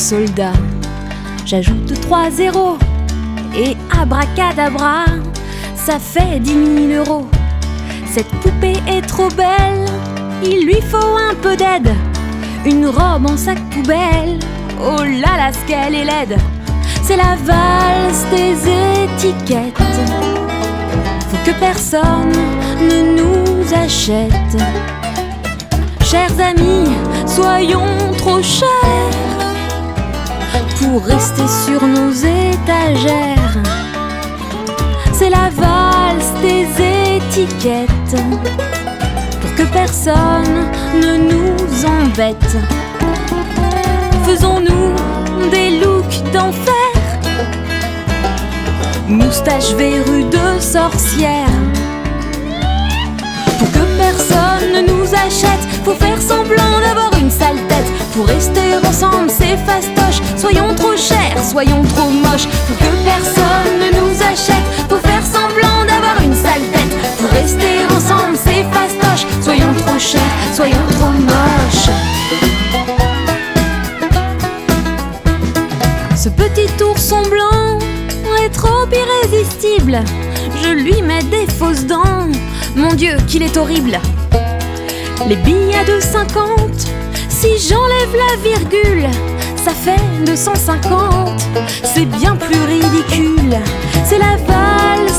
soldat. J'ajoute 3 zéros et abracadabra, ça fait 10 000 euros. Cette poupée est trop belle, il lui faut un peu d'aide. Une robe en sac poubelle, oh là là, ce qu'elle est laide. C'est la valse des étiquettes, faut que personne ne nous achète. Chers amis, soyons trop chers pour rester sur nos étagères. C'est la valse des étiquettes, pour que personne ne nous embête. Faisons-nous des looks d'enfer, moustache verrue de sorcière. Pour que personne ne nous achète, faut faire semblant d'avoir une sale tête. Pour rester ensemble, c'est fastoche. Soyons trop chers, soyons trop moches. Pour que personne ne nous achète, faut faire semblant d'avoir une sale tête. Pour rester ensemble, c'est fastoche. Soyons trop chers, soyons trop moches. Ce petit ourson blanc est trop irrésistible. Je lui mets des fausses dents. Mon Dieu, qu'il est horrible. Les billets de 50, si j'enlève la virgule, ça fait 250. C'est bien plus ridicule. C'est la valse